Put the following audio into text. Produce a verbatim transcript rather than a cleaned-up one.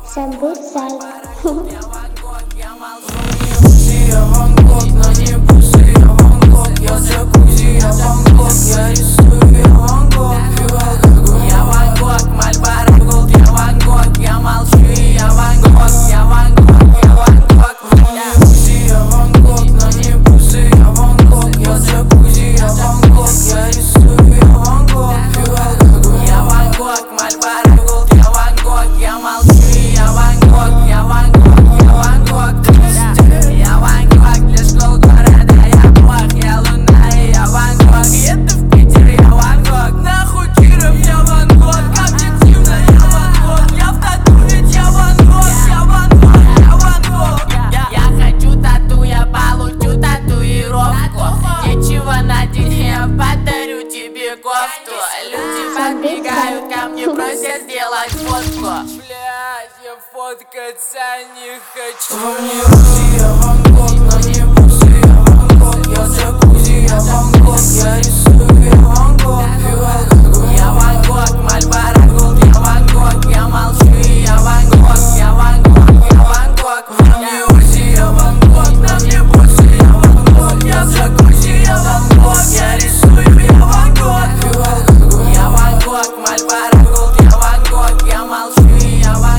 Самбурсай. Я Узи, я Ван Гог, но не бусы, я Ван Гог. Я джакузи, я Ван Гог, я рисую, я Ван Гог. Я Ван Гог, Мальборо Голд, я Ван Гог. Я молчу, и я Ван Гог, я Ван Гог, я Ван Гог. Узи, я Ван Гог, но не бусы, я Ван Гог. Я джакузи, я Ван Гог, я рисую, я Ван Гог. Я Ван Гог, Мальборо Голд, я Ван Гог. Я молчу, и я Ван Гог, я Ван Гог, я Ван Гог. Я Ван Гог, для школ города я Бог. Я Луна, и я Ван Гог. Это в Питере, я Ван Гог. Нахуй Киров, я Ван Гог. Объективно, я Ван Гог. Я в тату, ведь я Ван Гог. Я Ван Гог, я Ван Гог. Я хочу тату, я получу татуировку. Нечего надеть, я подарю тебе кофту. Люди подбегают ко мне, просят сделать фотку. Блядь, я фоткаться не хочу. Мне Узи, я Ван Гог, но не бусы, я Ван Гог. Я джакузи, я Ван Гог, я рисую, я Ван Гог. Я Ван Гог, Мальборо Голд, я Ван Гог. Я молчу, и я Ван Гог, я Ван Гог, я Ван Гог. Мне Узи, я Ван Гог, но не бусы, я Ван Гог. Я джакузи, я Ван Гог, я рисую, я Ван Гог. Я Ван Гог, Мальборо Голд, я Ван Гог. Я молчу, и я Ван Гог.